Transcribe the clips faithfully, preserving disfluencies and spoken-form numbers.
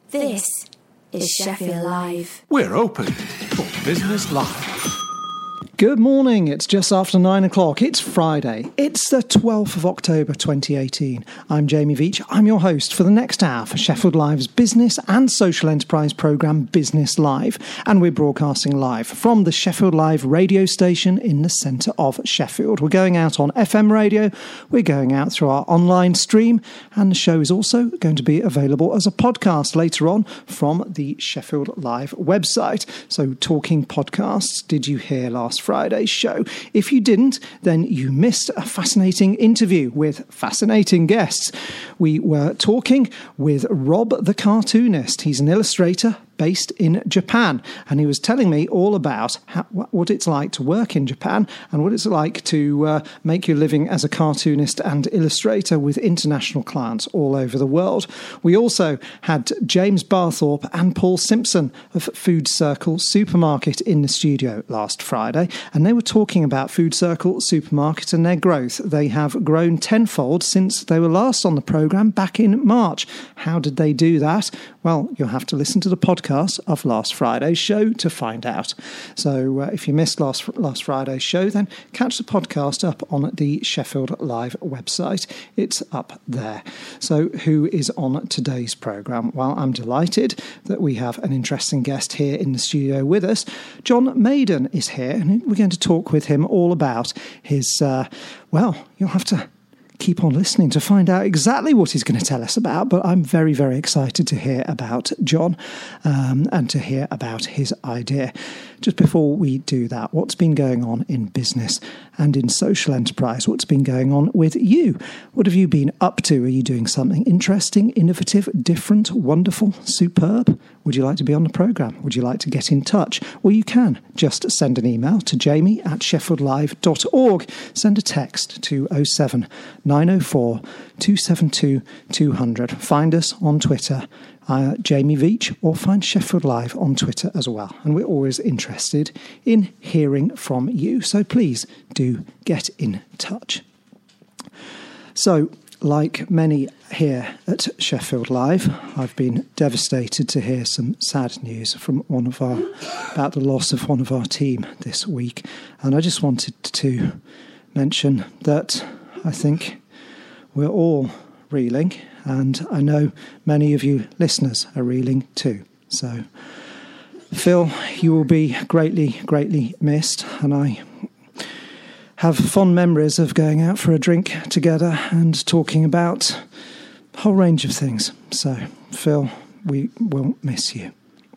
This is Sheffield Live. We're open for business live. Good morning, it's just after nine o'clock, it's Friday, it's the twelfth of October twenty eighteen. I'm Jamie Veach, I'm your host for the next hour for Sheffield Live's business and social enterprise programme Business Live, and we're broadcasting live from the Sheffield Live radio station in the centre of Sheffield. We're going out on F M radio, we're going out through our online stream, and the show is also going to be available as a podcast later on from the Sheffield Live website. So, talking podcasts, did you hear last Friday's show? If you didn't, then you missed a fascinating interview with fascinating guests. We were talking with Rob the cartoonist. He's an illustrator based in Japan, and he was telling me all about how, what it's like to work in Japan and what it's like to uh, make your living as a cartoonist and illustrator with international clients all over the world. We also had James Barthorpe and Paul Simpson of Food Circle Supermarket in the studio last Friday, and they were talking about Food Circle Supermarket and their growth. They have grown tenfold since they were last on the programme back in March. How did they do that? Well, you'll have to listen to the podcast of last Friday's show to find out. So uh, if you missed last last Friday's show, then catch the podcast up on the Sheffield Live website. It's up there. So who is on today's programme? Well, I'm delighted that we have an interesting guest here in the studio with us. John Maiden is here, and we're going to talk with him all about his, uh, well, you'll have to keep on listening to find out exactly what he's going to tell us about, but I'm very, very excited to hear about John um, and to hear about his idea. Just before we do that, what's been going on in business and in social enterprise? What's been going on with you? What have you been up to? Are you doing something interesting, innovative, different, wonderful, superb? Would you like to be on the programme? Would you like to get in touch? Well, you can just send an email to jamie at sheffield live dot org. Send a text to oh seven nine oh four two seven two two hundred. Find us on Twitter, uh, Jamie Veach, or find Sheffield Live on Twitter as well. And we're always interested in hearing from you. So please do get in touch. So, like many here at Sheffield Live, I've been devastated to hear some sad news from one of our about the loss of one of our team this week. And I just wanted to mention that I think we're all reeling, and I know many of you listeners are reeling too. So, Phil, you will be greatly, greatly missed, and I have fond memories of going out for a drink together and talking about a whole range of things. So, Phil, we will miss you.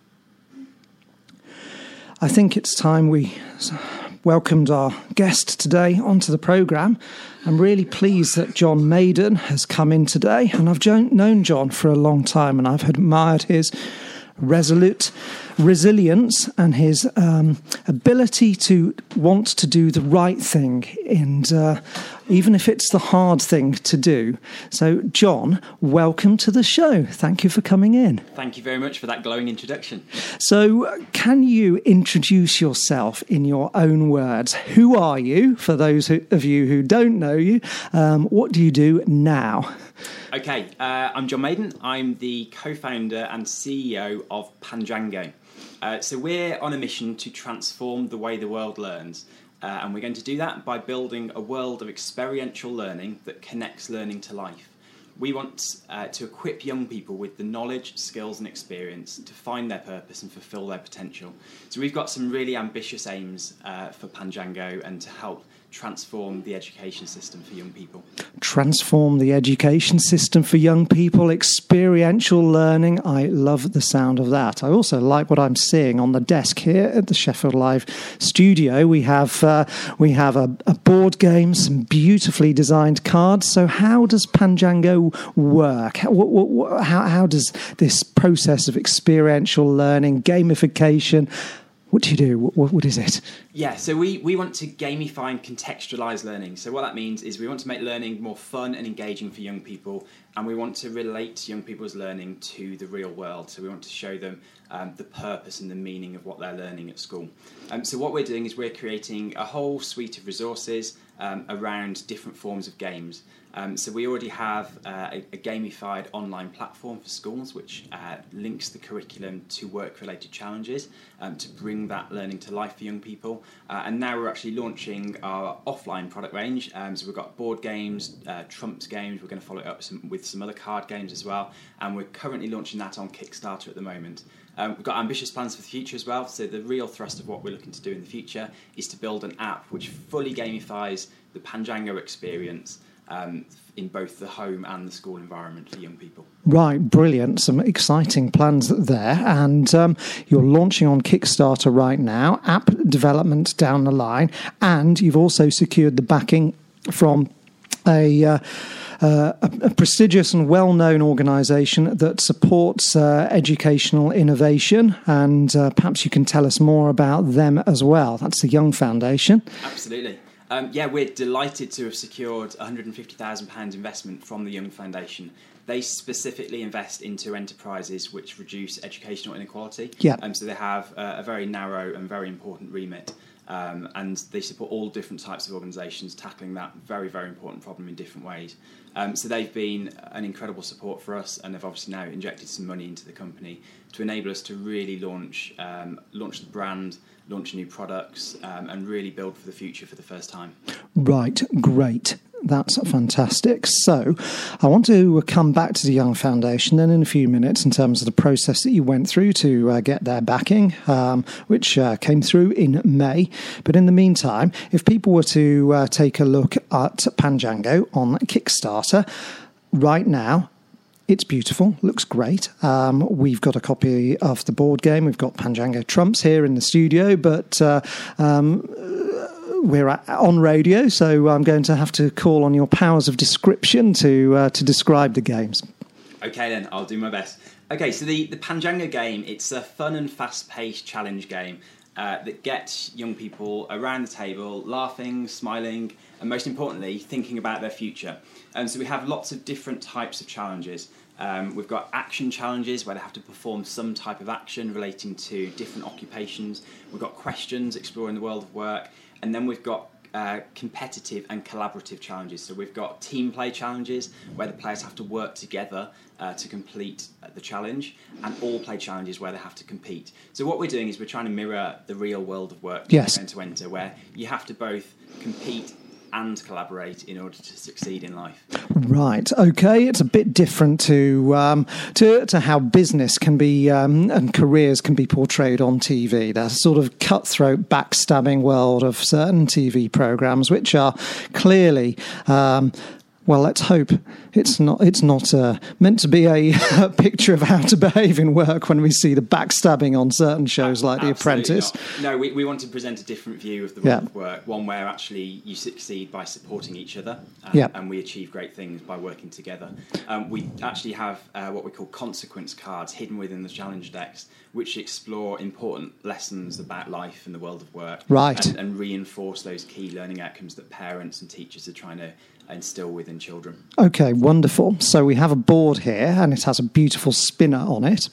I think it's time we welcomed our guest today onto the programme. I'm really pleased that John Maiden has come in today, and I've known John for a long time, and I've admired his resolute resilience and his um, ability to want to do the right thing, and uh, even if it's the hard thing to do. So, John, welcome to the show. Thank you for coming in. Thank you very much for that glowing introduction. So, can you introduce yourself in your own words? Who are you, for those who, of you who don't know you? Um, what do you do now? Okay, uh, I'm John Maiden. I'm the co-founder and C E O of Panjango. Uh, so we're on a mission to transform the way the world learns. Uh, and we're going to do that by building a world of experiential learning that connects learning to life. We want uh, to equip young people with the knowledge, skills and experience to find their purpose and fulfil their potential. So we've got some really ambitious aims uh, for Panjango and to help transform the education system for young people. Transform the education system for young people, experiential learning. I love the sound of that. I also like what I'm seeing on the desk here at the Sheffield Live studio. We have uh, we have a, a board game, some beautifully designed cards. So how does Panjango work? How, what, how, how does this process of experiential learning, gamification, what do you do? What, what is it? Yeah, so we, we want to gamify and contextualise learning. So what that means is we want to make learning more fun and engaging for young people, and we want to relate young people's learning to the real world. So we want to show them um, the purpose and the meaning of what they're learning at school. Um, so what we're doing is we're creating a whole suite of resources um, around different forms of games. Um, so we already have uh, a, a gamified online platform for schools which uh, links the curriculum to work-related challenges um, to bring that learning to life for young people. Uh, and now we're actually launching our offline product range. Um, so we've got board games, uh, trumps games. We're going to follow it up some, with some other card games as well. And we're currently launching that on Kickstarter at the moment. Um, we've got ambitious plans for the future as well. So the real thrust of what we're looking to do in the future is to build an app which fully gamifies the Panjango experience Um, in both the home and the school environment for young people. Right, brilliant. Some exciting plans there. And um, you're launching on Kickstarter right now, app development down the line, and you've also secured the backing from a... Uh, Uh, a, a prestigious and well-known organisation that supports uh, educational innovation, and uh, perhaps you can tell us more about them as well. That's the Young Foundation. Absolutely. Um, yeah, we're delighted to have secured one hundred fifty thousand pounds investment from the Young Foundation. They specifically invest into enterprises which reduce educational inequality. Yeah. Um, so they have uh, a very narrow and very important remit. Um, and they support all different types of organisations tackling that very, very important problem in different ways. Um, so they've been an incredible support for us, and they've obviously now injected some money into the company to enable us to really launch um, launch the brand, launch new products, um, and really build for the future for the first time. Right, great. That's fantastic. So I want to come back to the Young Foundation then in a few minutes in terms of the process that you went through to uh, get their backing, um, which uh, came through in May. But in the meantime, if people were to uh, take a look at Panjango on Kickstarter right now, it's beautiful, looks great. Um, we've got a copy of the board game. We've got Panjango Trumps here in the studio, but uh, um, we're at, on radio, so I'm going to have to call on your powers of description to uh, to describe the games. Okay, then, I'll do my best. Okay, so the, the Panjango game, it's a fun and fast-paced challenge game uh, that gets young people around the table laughing, smiling, and most importantly, thinking about their future. And so we have lots of different types of challenges. Um, we've got action challenges where they have to perform some type of action relating to different occupations. We've got questions exploring the world of work. And then we've got uh, competitive and collaborative challenges. So we've got team play challenges where the players have to work together uh, to complete the challenge, and all play challenges where they have to compete. So what we're doing is we're trying to mirror the real world of work yes. we're going to enter, where you have to both compete and collaborate in order to succeed in life. Right. Okay. It's a bit different to um, to to how business can be um, and careers can be portrayed on T V. That sort of cutthroat, backstabbing world of certain T V programs, which are clearly. Um, Well, let's hope it's not it's not uh, meant to be a, a picture of how to behave in work when we see the backstabbing on certain shows like Absolutely The Apprentice. Not. No, we, we want to present a different view of the world yeah. of work, one where actually you succeed by supporting each other, um, yeah. and we achieve great things by working together. Um, we actually have uh, what we call consequence cards hidden within the challenge decks, which explore important lessons about life and the world of work, right. and, and reinforce those key learning outcomes that parents and teachers are trying to instill within children. Okay, wonderful. So we have a board here, and it has a beautiful spinner on it.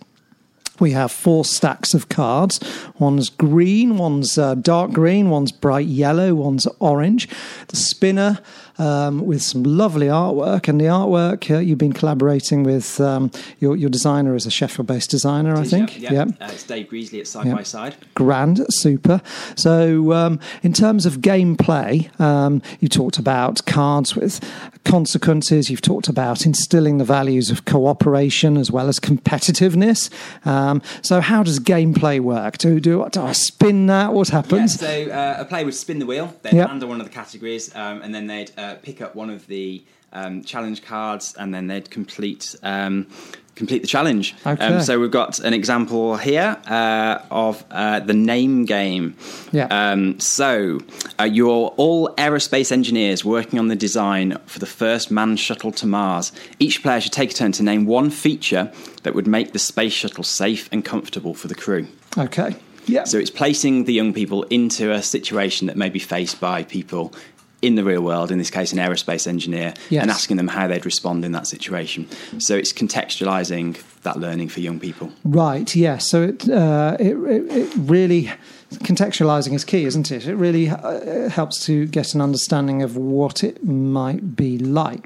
We have four stacks of cards. One's green, one's uh, dark green, one's bright yellow, one's orange. The spinner um, with some lovely artwork, and the artwork uh, you've been collaborating with um, your your designer is a Sheffield-based designer, I think. Yeah, yep. Uh, it's Dave Greasley at Side yep. by Side. Grand, super. So, um, in terms of gameplay, um, you talked about cards with consequences. You've talked about instilling the values of cooperation as well as competitiveness. Um, so, how does gameplay work? Do do, do I spin that? What happens? Yeah, so uh, a player would spin the wheel. They'd yep. land on one of the categories, um, and then they'd uh, pick up one of the um, challenge cards, and then they'd complete um, complete the challenge. Okay. Um, so we've got an example here uh, of uh, the name game. Yeah. Um, so uh, you're all aerospace engineers working on the design for the first manned shuttle to Mars. Each player should take a turn to name one feature that would make the space shuttle safe and comfortable for the crew. Okay. Yeah. So it's placing the young people into a situation that may be faced by people in the real world, in this case an aerospace engineer, yes. and asking them how they'd respond in that situation. So it's contextualising that learning for young people. Right, yes. So it, uh, it, it, it really, contextualising is key, isn't it? It really uh, helps to get an understanding of what it might be like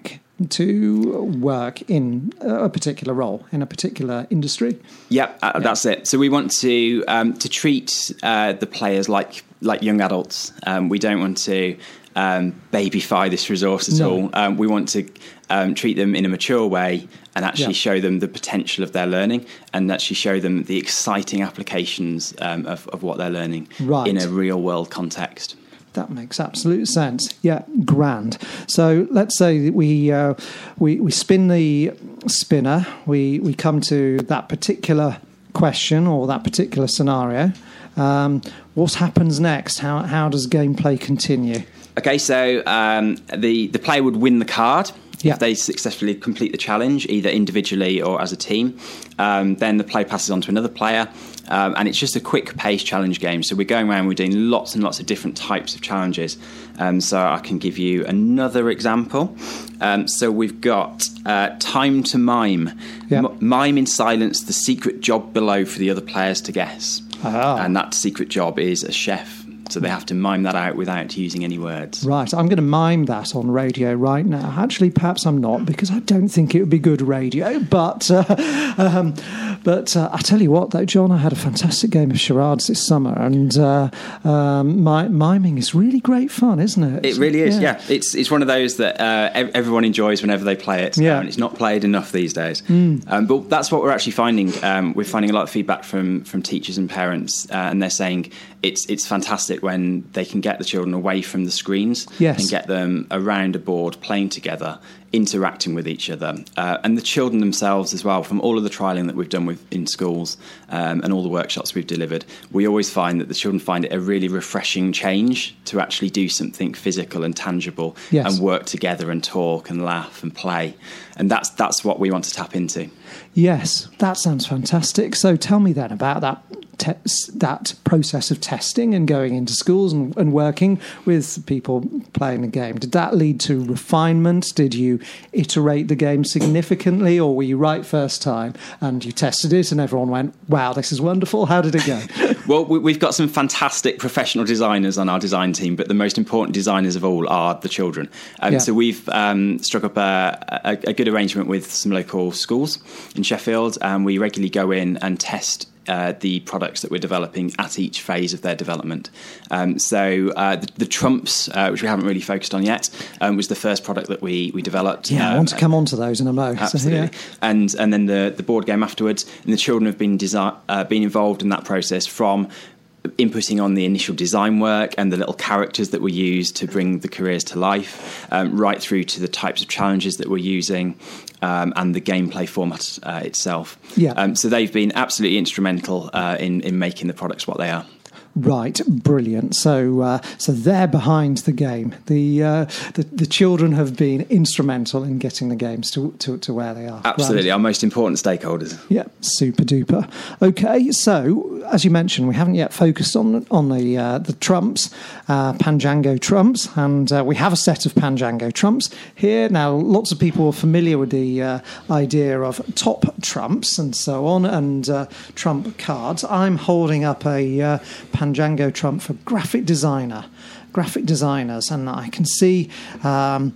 to work in a particular role, in a particular industry. Yep, uh, yeah. That's it. So we want to um, to treat uh, the players like like young adults. Um, we don't want to um, babyfy this resource at no. all. Um, we want to um, treat them in a mature way and actually yeah. show them the potential of their learning, and actually show them the exciting applications um, of, of what they're learning right. in a real world context. That makes absolute sense. Yeah, grand. So let's say that we uh, we we spin the spinner. We we come to that particular question or that particular scenario. Um, what happens next? How how does gameplay continue? Okay, so um, the the player would win the card. Yeah. If they successfully complete the challenge, either individually or as a team. Um, then the play passes on to another player, um, and it's just a quick pace challenge game. So we're going around, we're doing lots and lots of different types of challenges. Um, so I can give you another example. Um, so we've got uh, time to mime. Yeah. M- mime in silence the secret job below for the other players to guess. Ah. And that secret job is a chef. So they have to mime that out without using any words. Right, I'm going to mime that on radio right now. Actually, perhaps I'm not, because I don't think it would be good radio. But uh, um, but uh, I tell you what, though, John, I had a fantastic game of charades this summer, and uh, um, my, miming is really great fun, isn't it? It really is, yeah. yeah. It's it's one of those that uh, everyone enjoys whenever they play it. Yeah. Um, it's not played enough these days. Mm. Um, but that's what we're actually finding. Um, we're finding a lot of feedback from from teachers and parents, uh, and they're saying it's it's fantastic when they can get the children away from the screens yes. and get them around a board playing together, interacting with each other, uh, and the children themselves as well. From all of the trialling that we've done with in schools um, and all the workshops we've delivered, we always find that the children find it a really refreshing change to actually do something physical and tangible yes. and work together and talk and laugh and play, and that's that's what we want to tap into. Yes, that sounds fantastic. So tell me then about that te- that process of testing and going into schools and, and working with people playing the game. Did that lead to refinement? Did you iterate the game significantly, or were you right first time and you tested it and everyone went, wow, this is wonderful? How did it go? Well, we've got some fantastic professional designers on our design team, but the most important designers of all are the children. Um, yeah. So we've um, struck up a, a, a good arrangement with some local schools in Sheffield, and we regularly go in and test Uh, the products that we're developing at each phase of their development. Um, so uh, the, the Trumps, uh, which we haven't really focused on yet, um, was the first product that we, we developed. Yeah, um, I want to come on to those in a mo. Absolutely. So, yeah. And and then the, the board game afterwards. And the children have been desi- uh, been involved in that process from inputting on the initial design work and the little characters that were used to bring the careers to life, um, right through to the types of challenges that we're using, um, and the gameplay format uh, itself. Yeah. Um, so they've been absolutely instrumental uh, in, in making the products what they are. Right, brilliant. So, uh, so they're behind the game. The, uh, the the children have been instrumental in getting the games to to, to where they are. Absolutely, right. Our most important stakeholders. Yeah, super duper. Okay, so as you mentioned, we haven't yet focused on on the uh, the trumps, uh, Panjango trumps, and uh, we have a set of Panjango trumps here. Now, lots of people are familiar with the uh, idea of top trumps and so on, and uh, trump cards. I'm holding up a uh, Panjango trump for graphic designer, graphic designers, and I can see um,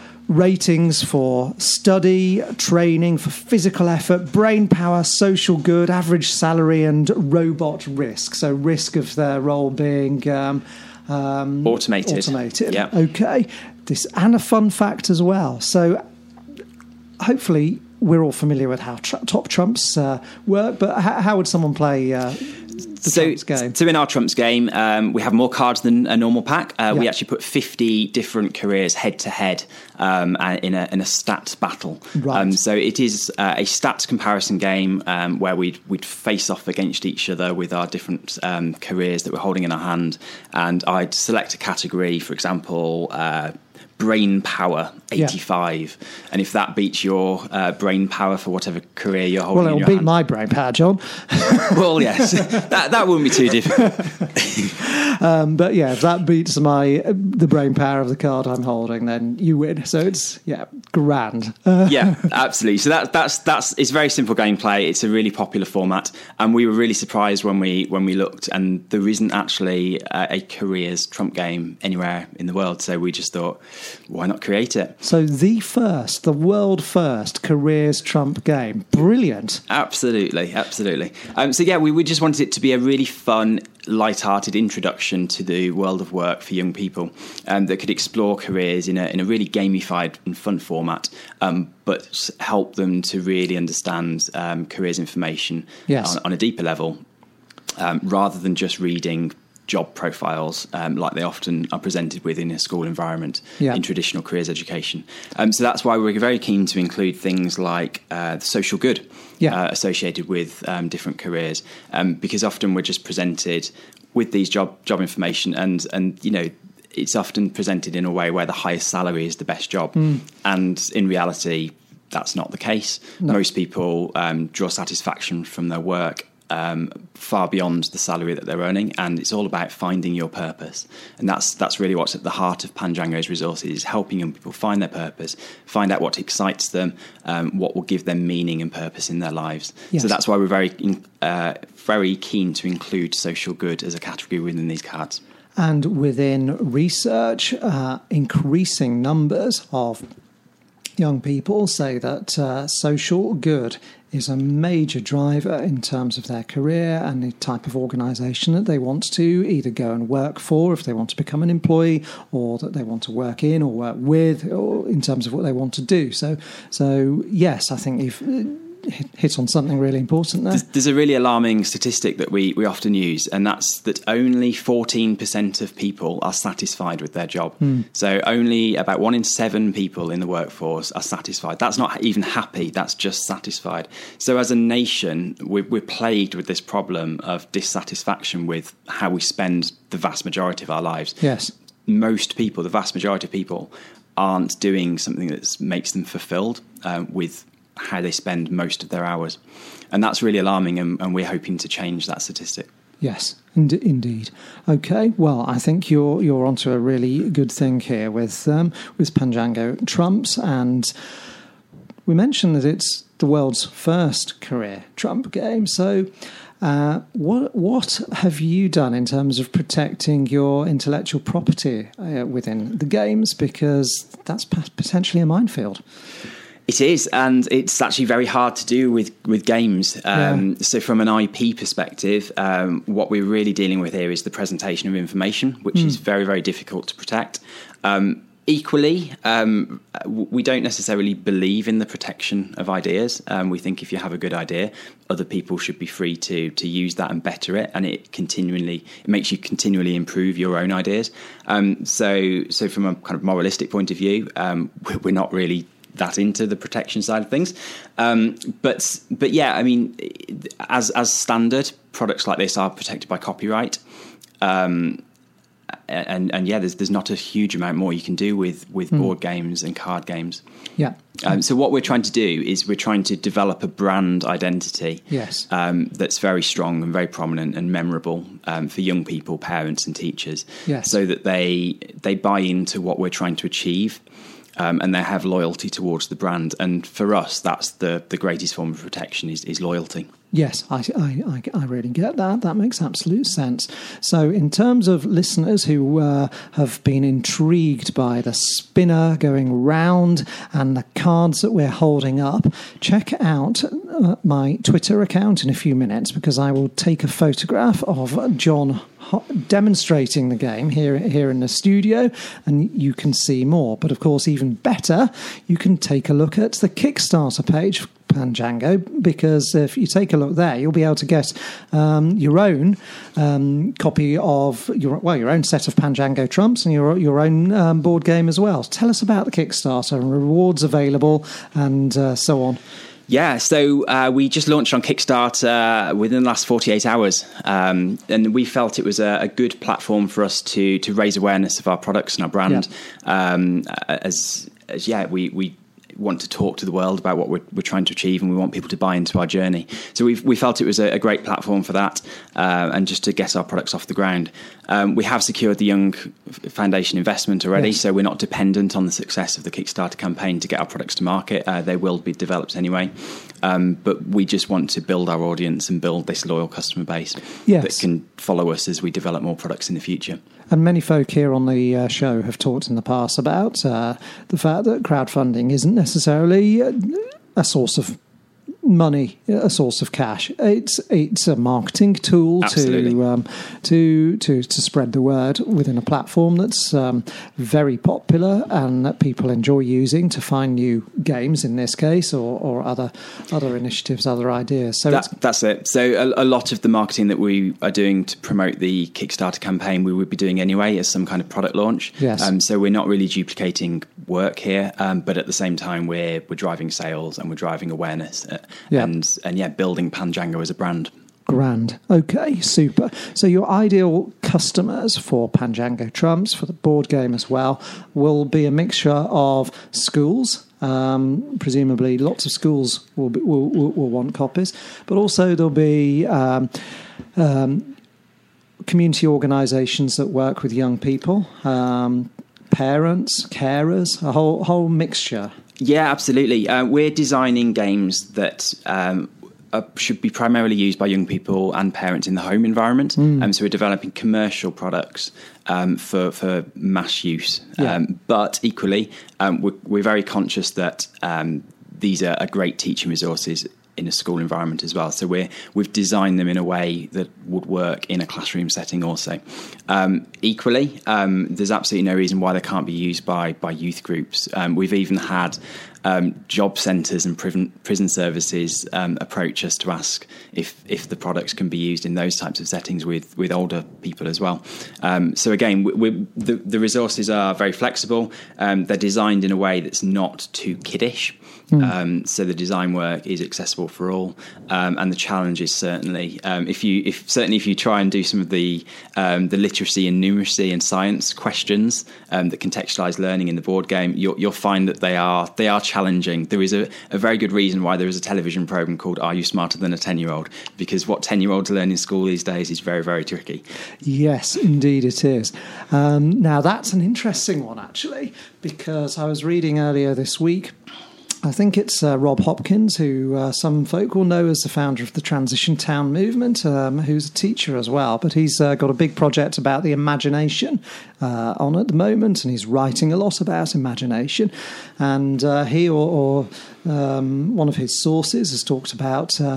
ratings for study, training, for physical effort, brain power, social good, average salary, and robot risk. So risk of their role being um, um, automated. Automated. Yeah. Okay. This and a fun fact as well. So hopefully we're all familiar with how tr- top trumps uh, work, but how, how would someone play uh, the so, trumps game? So in our trumps game, um, we have more cards than a normal pack. Uh, yeah. We actually put fifty different careers head to head um, in a in a stats battle. Right. Um, so it is uh, a stats comparison game um, where we'd we'd face off against each other with our different um, careers that we're holding in our hand, and I'd select a category, for example. Uh, brain power eighty-five, yeah. And if that beats your uh, brain power for whatever career you're holding, well, it'll in your beat hand, my brain power, John. well, yes, that that wouldn't be too difficult. um, but yeah, if that beats my the brain power of the card I'm holding, then you win. So it's yeah, grand. Uh, yeah, absolutely. So that that's that's it's very simple gameplay. It's a really popular format, and we were really surprised when we when we looked, and there isn't actually a, a careers trump game anywhere in the world. So we just thought, why not create it? So the first, the world first careers trump game. Brilliant. Absolutely, absolutely. Um, so yeah, we, we just wanted it to be a really fun, light-hearted introduction to the world of work for young people um, that could explore careers in a, in a really gamified and fun format, um, but help them to really understand um, careers information yes. on, on a deeper level, um, rather than just reading job profiles um, like they often are presented with in a school environment yeah. in traditional careers education. Um, so that's why we're very keen to include things like uh, the social good yeah. uh, associated with um, different careers, um, because often we're just presented with these job job information, and and you know it's often presented in a way where the highest salary is the best job, mm. and in reality that's not the case. No. Most people um, draw satisfaction from their work Um, far beyond the salary that they're earning, and it's all about finding your purpose, and that's that's really what's at the heart of Panjango's resources, is helping young people find their purpose, find out what excites them, um, what will give them meaning and purpose in their lives. Yes. So that's why we're very uh, very keen to include social good as a category within these cards. And within research, uh, increasing numbers of young people say that uh, social good is a major driver in terms of their career and the type of organisation that they want to either go and work for if they want to become an employee, or that they want to work in or work with, or in terms of what they want to do. So, so yes, I think you've hit on something really important there. There's a really alarming statistic that we, we often use, and that's that only fourteen percent of people are satisfied with their job. Mm. So only about one in seven people in the workforce are satisfied. That's not even happy, that's just satisfied. So as a nation, we're, we're plagued with this problem of dissatisfaction with how we spend the vast majority of our lives. Yes. Most people, the vast majority of people, aren't doing something that makes them fulfilled um, with how they spend most of their hours, and that's really alarming, and, and we're hoping to change that statistic. Yes, ind- indeed. Okay, well, I think you're you're onto a really good thing here with um, with Panjango Trumps, and we mentioned that it's the world's first career trump game. So, uh, what what have you done in terms of protecting your intellectual property uh, within the games? Because that's p- potentially a minefield. It is, and it's actually very hard to do with, with games. Um, yeah. So from an I P perspective, um, what we're really dealing with here is the presentation of information, which mm. is very, very difficult to protect. Um, equally, um, we don't necessarily believe in the protection of ideas. Um, we think if you have a good idea, other people should be free to to use that and better it, and it continually it makes you continually improve your own ideas. Um, so, so from a kind of moralistic point of view, um, we're not really that into the protection side of things, um, but but yeah, I mean, as as standard, products like this are protected by copyright, um, and and yeah, there's there's not a huge amount more you can do with with mm. board games and card games. Yeah. Um, so what we're trying to do is we're trying to develop a brand identity, yes, um, that's very strong and very prominent and memorable um, for young people, parents, and teachers. Yes. So that they they buy into what we're trying to achieve. Um, and they have loyalty towards the brand, and for us, that's the, the greatest form of protection is, is loyalty. Yes, I, I, I really get that. That makes absolute sense. So in terms of listeners who uh, have been intrigued by the spinner going round and the cards that we're holding up, check out uh, my Twitter account in a few minutes, because I will take a photograph of John demonstrating the game here here in the studio, and you can see more. But of course, even better, you can take a look at the Kickstarter page for Panjango, because if you take a look there, you'll be able to get um, your own um, copy of your well your own set of Panjango Trumps and your your own um, board game as well. Tell us about the Kickstarter and rewards available and uh, so on. Yeah, so uh, we just launched on Kickstarter within the last forty-eight hours, um, and we felt it was a, a good platform for us to to raise awareness of our products and our brand. Yeah. Um, as, as yeah, we we want to talk to the world about what we're, we're trying to achieve, and we want people to buy into our journey. So we've, we felt it was a, a great platform for that, uh, and just to get our products off the ground. Um, we have secured the Young Foundation investment already, yes. So we're not dependent on the success of the Kickstarter campaign to get our products to market. Uh, they will be developed anyway, um, but we just want to build our audience and build this loyal customer base yes. that can follow us as we develop more products in the future. And many folk here on the uh, show have talked in the past about uh, the fact that crowdfunding isn't necessarily a source of money, a source of cash. It's it's a marketing tool to um, to to to spread the word within a platform that's um, very popular and that people enjoy using to find new games in this case, or, or other other initiatives, other ideas. So that, that's it. So a, a lot of the marketing that we are doing to promote the Kickstarter campaign, we would be doing anyway as some kind of product launch. Yes. Um, so we're not really duplicating work here, um, but at the same time we're we're driving sales and we're driving awareness. Uh, Yeah. And, and yeah, building Pandjango as a brand. Grand. Okay, super. So your ideal customers for Pandjango Trumps, for the board game as well, will be a mixture of schools. Um, presumably lots of schools will, be, will, will, will want copies. But also there'll be um, um, community organisations that work with young people, um, parents, carers, a whole whole mixture. Yeah, absolutely. Uh, we're designing games that um, uh, should be primarily used by young people and parents in the home environment. Mm. Um, so we're developing commercial products um, for, for mass use. Yeah. Um, but equally, um, we're, we're very conscious that um, these are, are great teaching resources in a school environment as well. So we're, we've designed them in a way that would work in a classroom setting also. Um, equally, um, there's absolutely no reason why they can't be used by, by youth groups. Um, we've even had um, job centres and prison, prison services um, approach us to ask if, if the products can be used in those types of settings with, with older people as well. Um, so again, we, we, the, the resources are very flexible. Um, they're designed in a way that's not too kiddish. Mm. Um, so the design work is accessible for all, um, and the challenge is certainly um, if you if certainly if you try and do some of the um, the literacy and numeracy and science questions um, that contextualise learning in the board game, you'll, you'll find that they are they are challenging. There is a, a very good reason why there is a television programme called Are You Smarter Than a ten-Year-Old? Because what ten-year-olds learn in school these days is very, very tricky. Yes, indeed it is. Um, now that's an interesting one actually, because I was reading earlier this week. I think it's uh, Rob Hopkins, who uh, some folk will know as the founder of the Transition Town movement, um, who's a teacher as well. But he's uh, got a big project about the imagination uh, on at the moment, and he's writing a lot about imagination. And uh, he or, or um, one of his sources has talked about uh,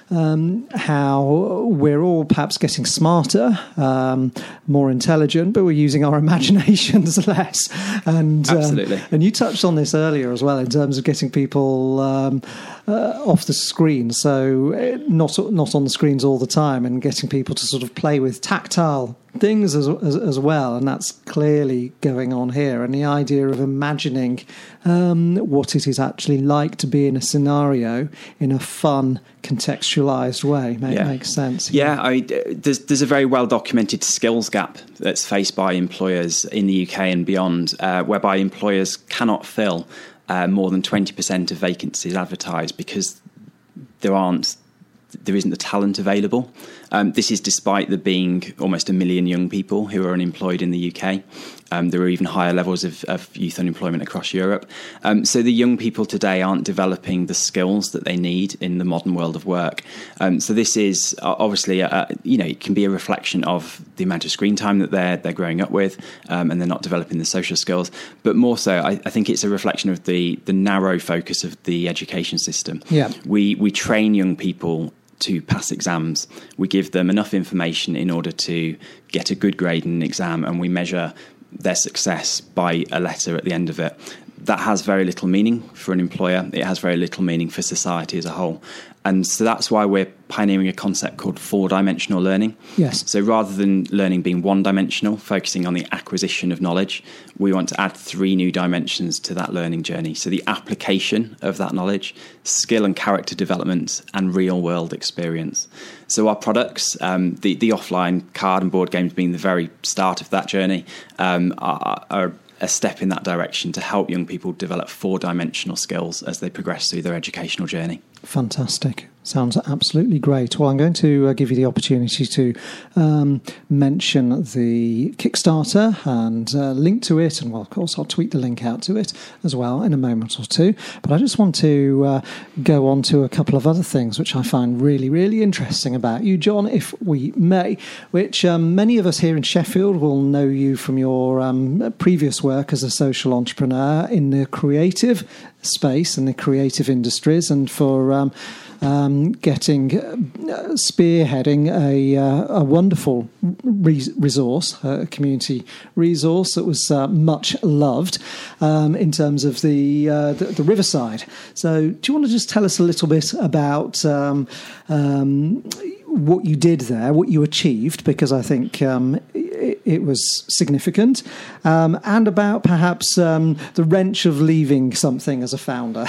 Um, how we're all perhaps getting smarter, um, more intelligent, but we're using our imaginations less. And absolutely. Um, and you touched on this earlier as well in terms of getting people um, uh, off the screen, so not not on the screens all the time, and getting people to sort of play with tactile things as, as as well, and that's clearly going on here. And the idea of imagining um, what it is actually like to be in a scenario in a fun, contextualised way make, yeah. makes sense. Yeah, I, there's there's a very well documented skills gap that's faced by employers in the U K and beyond, uh, whereby employers cannot fill uh, more than twenty percent of vacancies advertised because there aren't there isn't the talent available. Um, this is despite there being almost a million young people who are unemployed in the U K. Um, there are even higher levels of, of youth unemployment across Europe. Um, so the young people today aren't developing the skills that they need in the modern world of work. Um, so this is obviously, a, a, you know, it can be a reflection of the amount of screen time that they're they're growing up with, um, and they're not developing the social skills. But more so, I, I think it's a reflection of the the narrow focus of the education system. Yeah, we we train young people to pass exams. We give them enough information in order to get a good grade in an exam, and we measure their success by a letter at the end of it. That has very little meaning for an employer. It has very little meaning for society as a whole. And so that's why we're pioneering a concept called four-dimensional learning. Yes. So rather than learning being one-dimensional, focusing on the acquisition of knowledge, we want to add three new dimensions to that learning journey. So the application of that knowledge, skill and character development, and real-world experience. So our products, um, the, the offline card and board games being the very start of that journey, um, are, are a step in that direction to help young people develop four-dimensional skills as they progress through their educational journey. Fantastic. Sounds absolutely great. Well, I'm going to uh, give you the opportunity to um, mention the Kickstarter and uh, link to it. And, well, of course, I'll tweet the link out to it as well in a moment or two. But I just want to uh, go on to a couple of other things which I find really, really interesting about you, John, if we may, which um, many of us here in Sheffield will know you from your um, previous work as a social entrepreneur in the creative space and the creative industries, and for um, um, getting uh, spearheading a, uh, a wonderful re- resource, a community resource that was uh, much loved um, in terms of the, uh, the the Riverside. So, do you want to just tell us a little bit about um, um, what you did there, what you achieved, because I think um, it, it was significant, um, and about perhaps um, the wrench of leaving something as a founder?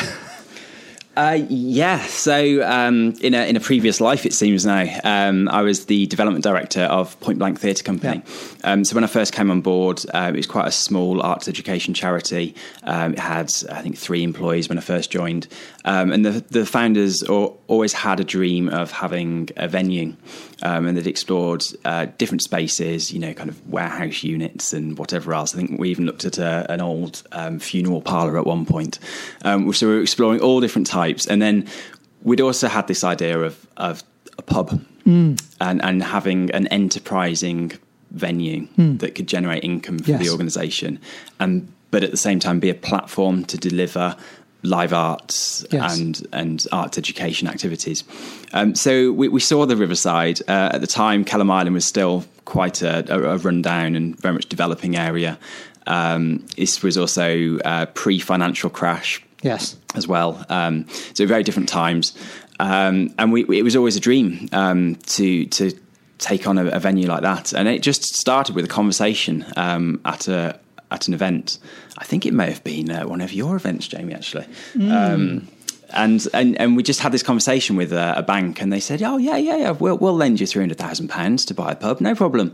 Uh, yeah, so um, in a in a previous life, it seems now, um, I was the development director of Point Blank Theatre Company. Yeah. Um, so when I first came on board, uh, it was quite a small arts education charity. Um, it had, I think, three employees when I first joined. Um, and the, the founders all, always had a dream of having a venue. Um, and they'd explored uh, different spaces, you know, kind of warehouse units and whatever else. I think we even looked at a, an old um, funeral parlour at one point. Um, so we were exploring all different types. And then we'd also had this idea of, of a pub mm. and, and having an enterprising venue mm. that could generate income for yes. the organisation, and but at the same time be a platform to deliver live arts yes. and and arts education activities. Um, so we, we saw the Riverside. Uh, at the time, Kelham Island was still quite a, a, a rundown and very much developing area. Um, this was also uh, pre-financial crash yes. as well. Um, so very different times. Um, and we, it was always a dream um, to to take on a, a venue like that. And it just started with a conversation um, at a at an event. I think it may have been uh, one of your events, Jamie, actually. Mm. Um, and, and and we just had this conversation with a, a bank, and they said, oh, yeah, yeah, yeah, we'll, we'll lend you three hundred thousand pounds to buy a pub, no problem.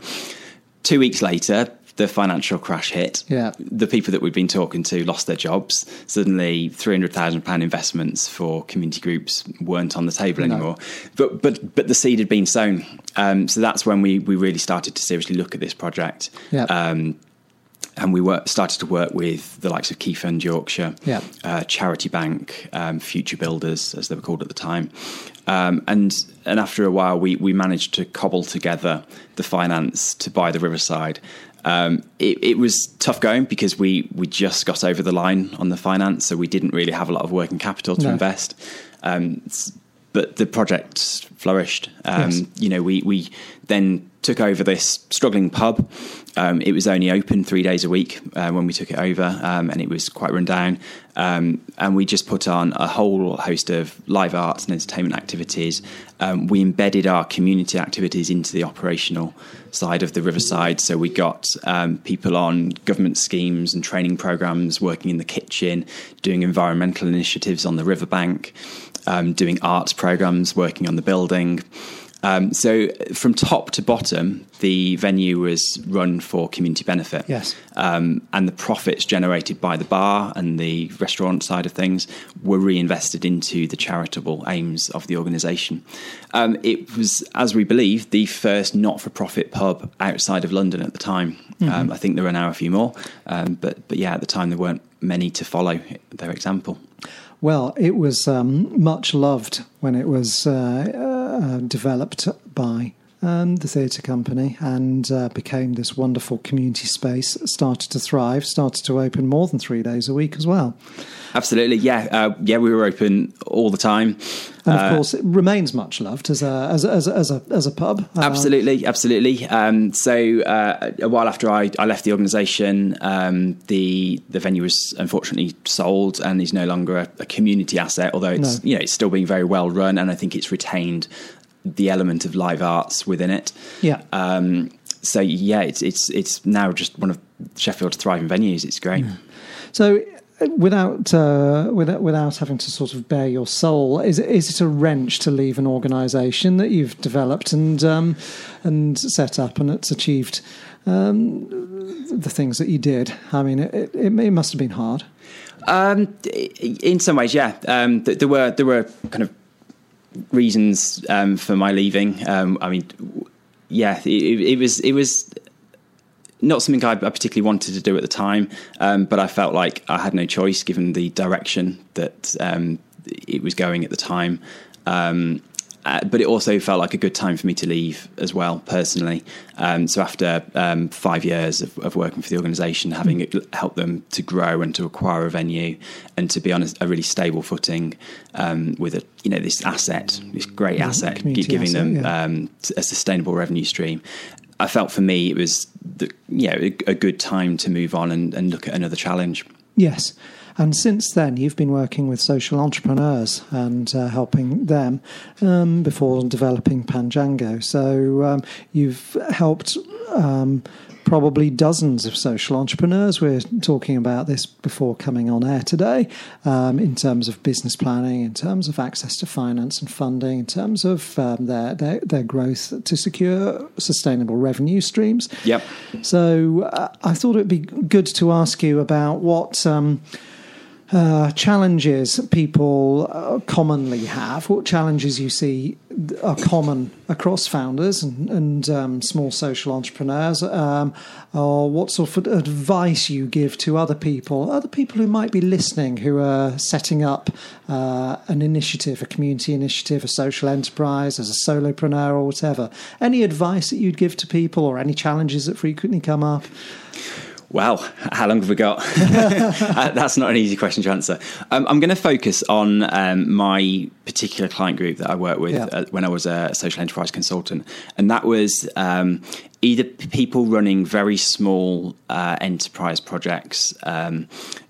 Two weeks later, the financial crash hit. Yeah. The people that we'd been talking to lost their jobs. Suddenly, three hundred thousand pounds investments for community groups weren't on the table No. anymore. But but but the seed had been sown. Um, so that's when we, we really started to seriously look at this project. Yeah. Um, And we work, started to work with the likes of Key Fund Yorkshire, yeah. uh, Charity Bank, um, Future Builders, as they were called at the time. Um, and and after a while, we, we managed to cobble together the finance to buy the Riverside. Um, it, it was tough going because we, we just got over the line on the finance, so we didn't really have a lot of working capital to no. invest. Um, but the project flourished. Um, yes. You know, we, we then took over this struggling pub. Um, it was only open three days a week uh, when we took it over, um, and it was quite run down. Um, and we just put on a whole host of live arts and entertainment activities. Um, we embedded our community activities into the operational side of the Riverside. So we got um, people on government schemes and training programs, working in the kitchen, doing environmental initiatives on the riverbank, um, doing arts programs, working on the building. Um, so from top to bottom, the venue was run for community benefit. Yes. Um, and the profits generated by the bar and the restaurant side of things were reinvested into the charitable aims of the organisation. Um, it was, as we believe, the first not-for-profit pub outside of London at the time. Mm-hmm. Um, I think there are now a few more, um, but but yeah, at the time there weren't many to follow their example. Well, it was um, much loved when it was uh, uh, developed by um, the theatre company and uh, became this wonderful community space. It started to thrive, started to open more than three days a week as well. Absolutely, yeah, uh, yeah. We were open all the time, and of uh, course, it remains much loved as a as a, as a, as a, as a pub. Absolutely, uh, absolutely. Um, so uh, a while after I, I left the organisation, um, the the venue was unfortunately sold and is no longer a, a community asset. Although it's no. you know it's still being very well run, and I think it's retained the element of live arts within it. Yeah. Um, so yeah, it's it's it's now just one of Sheffield's thriving venues. It's great. Yeah. So. without, uh, without without having to sort of bare your soul, is it, is it a wrench to leave an organisation that you've developed and um, and set up and it's achieved um, the things that you did? I mean, it, it, it must have been hard. Um, in some ways, yeah. Um, there were there were kind of reasons um, for my leaving. Um, I mean, yeah, it, it was it was. Not something I particularly wanted to do at the time, um, but I felt like I had no choice given the direction that um, it was going at the time. Um, uh, but it also felt like a good time for me to leave as well, personally. Um, so after um, five years of, of working for the organisation, having it helped them to grow and to acquire a venue and to be on a, a really stable footing um, with a you know this asset, this great asset, Community giving asset, them yeah. um, a sustainable revenue stream. I felt for me it was the, you know, a, a good time to move on and, and look at another challenge. Yes. And since then, you've been working with social entrepreneurs and uh, helping them um, before developing Panjango. So um, you've helped um, probably dozens of social entrepreneurs. We're talking about this before coming on air today, um, in terms of business planning, in terms of access to finance and funding, in terms of um, their, their their growth to secure sustainable revenue streams. Yep. So uh, I thought it'd be good to ask you about what um, uh, challenges people uh, commonly have, what challenges you see are common across founders and, and um, small social entrepreneurs, um, or what sort of advice you give to other people, other people who might be listening, who are setting up uh, an initiative, a community initiative, a social enterprise, as a solopreneur or whatever. Any advice that you'd give to people, or any challenges that frequently come up? Wow, how long have we got? That's not an easy question to answer. Um, I'm going to focus on um, my particular client group that I worked with yeah. uh, when I was a social enterprise consultant. And that was um, either people running very small uh, enterprise projects, um,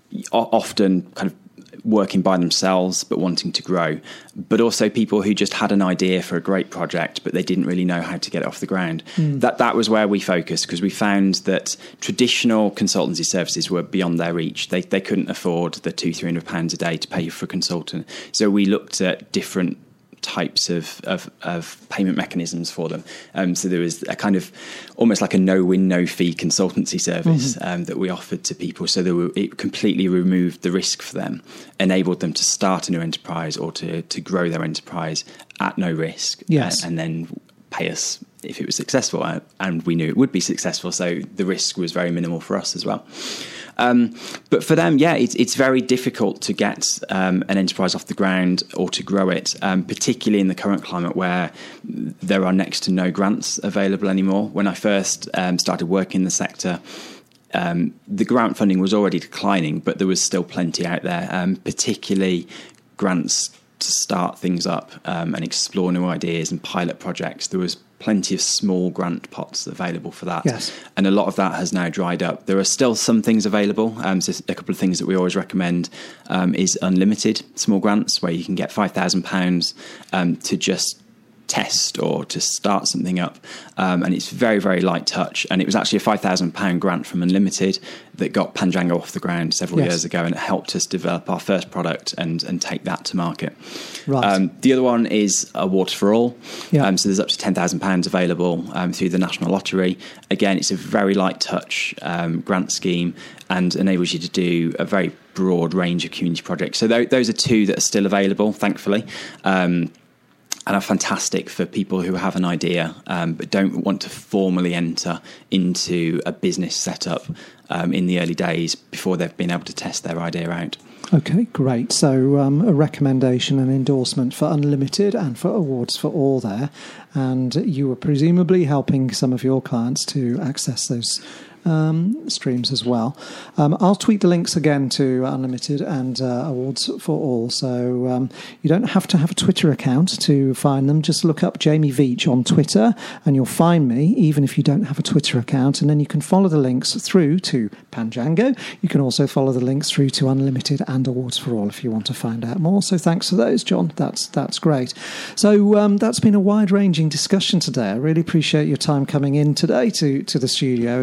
often kind of working by themselves but wanting to grow, but also people who just had an idea for a great project but they didn't really know how to get it off the ground. Mm. That that was where we focused, because we found that traditional consultancy services were beyond their reach. They they couldn't afford the two, three hundred pounds a day to pay for a consultant. So we looked at different types of, of, of payment mechanisms for them. Um, so there was a kind of almost like a no-win, no-fee consultancy service mm-hmm. um, that we offered to people. So they were, it completely removed the risk for them, enabled them to start a new enterprise or to, to grow their enterprise at no risk. Yes. And, and then pay us if it was successful. And we knew it would be successful, so the risk was very minimal for us as well. Um, but for them, yeah, it's, it's very difficult to get um, an enterprise off the ground or to grow it, um, particularly in the current climate where there are next to no grants available anymore. When I first um, started working in the sector, um, the grant funding was already declining, but there was still plenty out there, um, particularly grants to start things up um, and explore new ideas and pilot projects. There was plenty of small grant pots available for that. Yes. And a lot of that has now dried up. There are still some things available. Um, so a couple of things that we always recommend um, is unlimited small grants, where you can get five thousand pounds um, to just test or to start something up. Um, and it's very, very light touch. And it was actually a five thousand pounds grant from Unlimited that got Panjango off the ground several yes. years ago, and it helped us develop our first product and, and take that to market. Right. Um, the other one is Awards for All. Yeah. Um, so there's up to ten thousand pounds available um, through the National Lottery. Again, it's a very light touch um, grant scheme and enables you to do a very broad range of community projects. So th- those are two that are still available, thankfully. Um, and are fantastic for people who have an idea um, but don't want to formally enter into a business setup um, in the early days before they've been able to test their idea out. Okay, great. So um, a recommendation and endorsement for Unlimited and for Awards for All there. And you were presumably helping some of your clients to access those Um, streams as well. Um, I'll tweet the links again to Unlimited and uh, Awards for All, so um, you don't have to have a Twitter account to find them. Just look up Jamie Veitch on Twitter and you'll find me, even if you don't have a Twitter account, and then you can follow the links through to Panjango. You can also follow the links through to Unlimited and Awards for All if you want to find out more. So thanks for those, John. That's that's great. So um, that's been a wide-ranging discussion today. I really appreciate your time coming in today to, to the studio and talking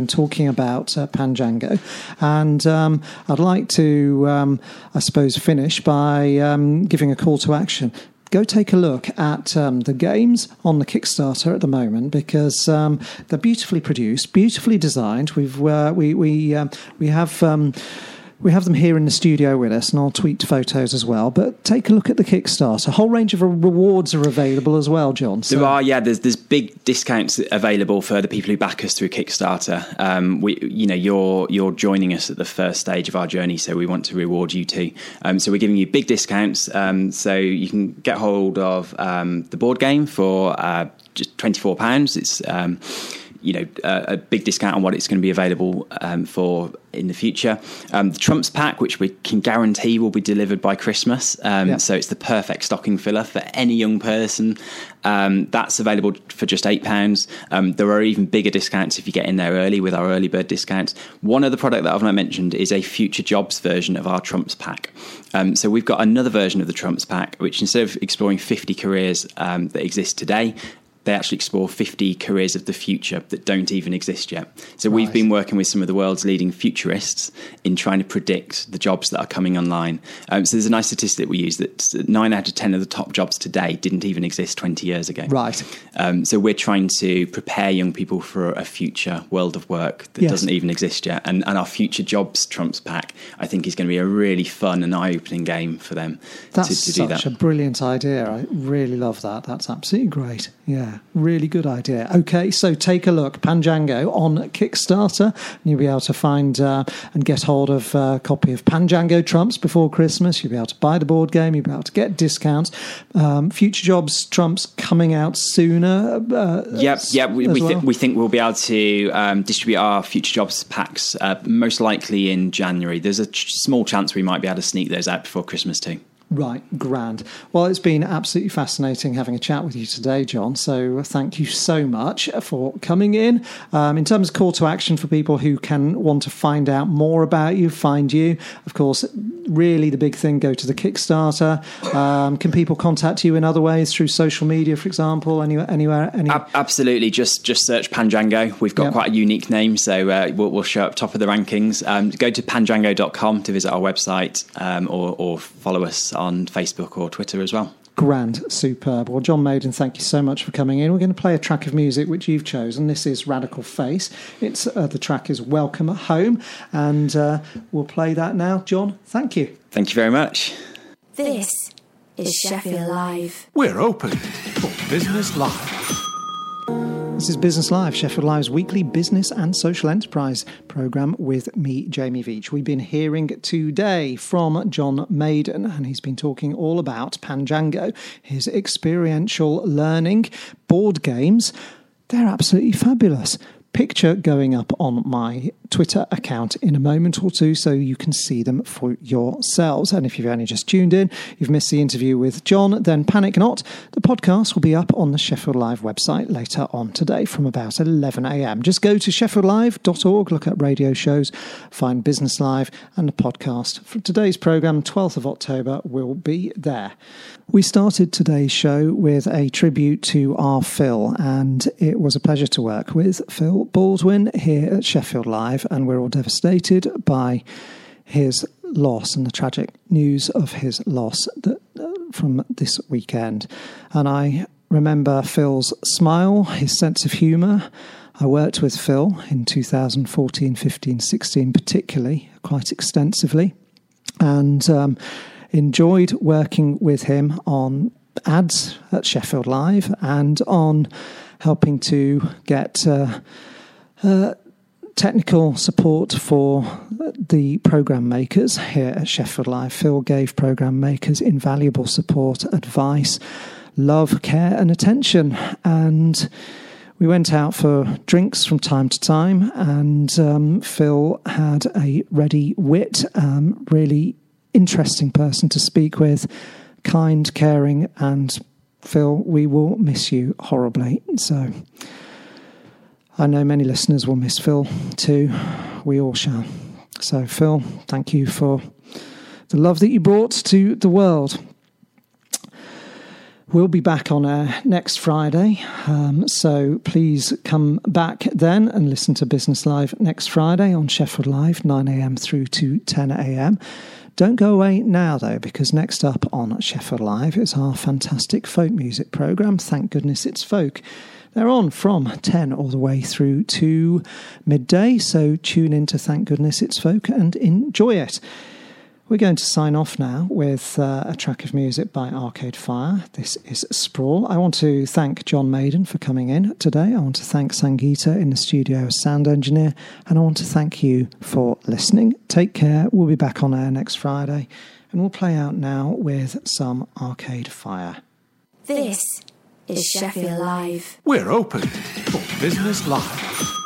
talking about uh, Panjango. And um, I'd like to, um, I suppose, finish by um, giving a call to action. Go take a look at um, the games on the Kickstarter at the moment, because um, they're beautifully produced, beautifully designed. We've uh, we we um, we have. Um, We have them here in the studio with us, and I'll tweet photos as well. But take a look at the Kickstarter. A whole range of rewards are available as well, John. So. There are, yeah. There's there's big discounts available for the people who back us through Kickstarter. Um, we, you know, you're you're joining us at the first stage of our journey, so we want to reward you too. Um, so we're giving you big discounts. Um, so you can get hold of um, the board game for uh, just twenty-four pounds. It's um, you know, uh, a big discount on what it's going to be available um, for in the future. Um, the Trumps pack, which we can guarantee will be delivered by Christmas. Um, yeah. So it's the perfect stocking filler for any young person. Um, that's available for just eight pounds. Um, there are even bigger discounts if you get in there early with our early bird discounts. One other product that I've not mentioned is a future jobs version of our Trumps pack. Um, so we've got another version of the Trumps pack, which instead of exploring fifty careers um, that exist today, they actually explore fifty careers of the future that don't even exist yet. So right. We've been working with some of the world's leading futurists in trying to predict the jobs that are coming online. Um, so there's a nice statistic we use that nine out of ten of the top jobs today didn't even exist twenty years ago. Right. Um, so we're trying to prepare young people for a future world of work that yes. doesn't even exist yet. And, and our Future Jobs Trumps pack, I think, is going to be a really fun and eye-opening game for them That's to, to do that. That's such a brilliant idea. I really love that. That's absolutely great. Yeah. Really good idea. Okay, so take a look. Panjango on Kickstarter. And you'll be able to find uh, and get hold of a copy of Panjango Trumps before Christmas. You'll be able to buy the board game. You'll be able to get discounts. Um, Future Jobs Trumps coming out sooner. Uh, yep, yep. We, we, well. th- we think we'll be able to um, distribute our Future Jobs packs uh, most likely in January. There's a ch- small chance we might be able to sneak those out before Christmas too. Right, grand. Well, it's been absolutely fascinating having a chat with you today, John. So thank you so much for coming in. Um, in terms of call to action for people who can want to find out more about you, find you, of course, really the big thing, go to the Kickstarter. Um, can people contact you in other ways through social media, for example, anywhere? anywhere any... Ab- absolutely. Just just search Panjango. We've got yep. quite a unique name, so uh, we'll, we'll show up top of the rankings. Um, go to panjango dot com to visit our website um, or, or follow us on Facebook or Twitter as well. Grand, superb. Well, John Maiden, thank you so much for coming in. We're going to play a track of music which you've chosen. This is Radical Face. It's uh, the track is Welcome Home, and uh, we'll play that now. John, thank you. Thank you very much. This is Sheffield Live. We're open for Business Live. This is Business Live, Sheffield Live's weekly business and social enterprise programme with me, Jamie Veach. We've been hearing today from John Maiden, and he's been talking all about Panjango, his experiential learning board games. They're absolutely fabulous. Picture going up on my Twitter account in a moment or two so you can see them for yourselves. And if you've only just tuned in, you've missed the interview with John, then panic not. The podcast will be up on the Sheffield Live website later on today from about eleven a.m. Just go to sheffield live dot org, look at radio shows, find Business Live, and the podcast for today's programme, twelfth of October, will be there. We started today's show with a tribute to our Phil, and it was a pleasure to work with Phil Baldwin here at Sheffield Live, and we're all devastated by his loss and the tragic news of his loss that, uh, from this weekend. And I remember Phil's smile, his sense of humour. I worked with Phil in two thousand fourteen, fifteen, sixteen particularly, quite extensively, and um, enjoyed working with him on ads at Sheffield Live and on helping to get uh, uh, technical support for the programme makers here at Sheffield Live. Phil gave programme makers invaluable support, advice, love, care and attention. And we went out for drinks from time to time, and um, Phil had a ready wit, um, really interesting person to speak with, kind, caring, and Phil, we will miss you horribly. So I know many listeners will miss Phil too. We all shall. So Phil, thank you for the love that you brought to the world. We'll be back on air next Friday, um, so please come back then and listen to Business Live next Friday on Sheffield Live, nine a.m. through to ten a.m. Don't go away now, though, because next up on Sheffield Live is our fantastic folk music programme, Thank Goodness It's Folk. They're on from ten all the way through to midday, so tune in to Thank Goodness It's Folk and enjoy it. We're going to sign off now with uh, a track of music by Arcade Fire. This is Sprawl. I want to thank John Maiden for coming in today. I want to thank Sangeeta in the studio as sound engineer. And I want to thank you for listening. Take care. We'll be back on air next Friday. And we'll play out now with some Arcade Fire. This is Sheffield Live. We're open for Business Live.